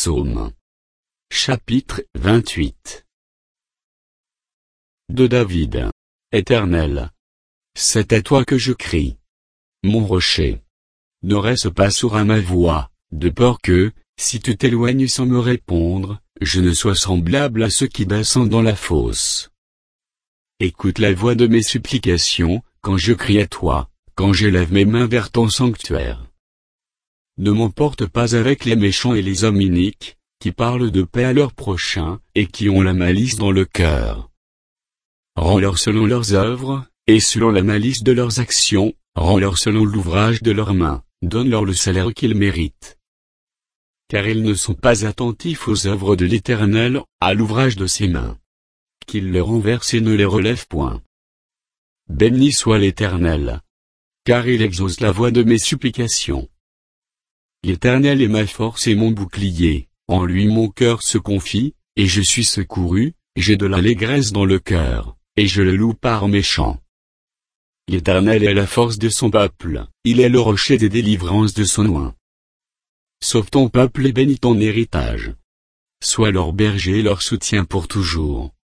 Psaume. Chapitre 28. De David. Éternel, c'est à toi que je crie. Mon rocher. Ne reste pas sourd à ma voix, de peur que, si tu t'éloignes sans me répondre, je ne sois semblable à ceux qui descendent dans la fosse. Écoute la voix de mes supplications, quand je crie à toi, quand j'élève mes mains vers ton sanctuaire. Ne m'emporte pas avec les méchants et les hommes iniques, qui parlent de paix à leurs prochains, et qui ont la malice dans le cœur. Rends-leur selon leurs œuvres, et selon la malice de leurs actions, rends-leur selon l'ouvrage de leurs mains, donne-leur le salaire qu'ils méritent. Car ils ne sont pas attentifs aux œuvres de l'Éternel, à l'ouvrage de ses mains. Qu'il les renverse et ne les relève point. Béni soit l'Éternel. Car il exauce la voix de mes supplications. L'Éternel est ma force et mon bouclier, en lui mon cœur se confie, et je suis secouru, j'ai de l'allégresse dans le cœur, et je le loue par mes chants. L'Éternel est la force de son peuple, il est le rocher des délivrances de son oint. Sauve ton peuple et bénis ton héritage. Sois leur berger et leur soutien pour toujours.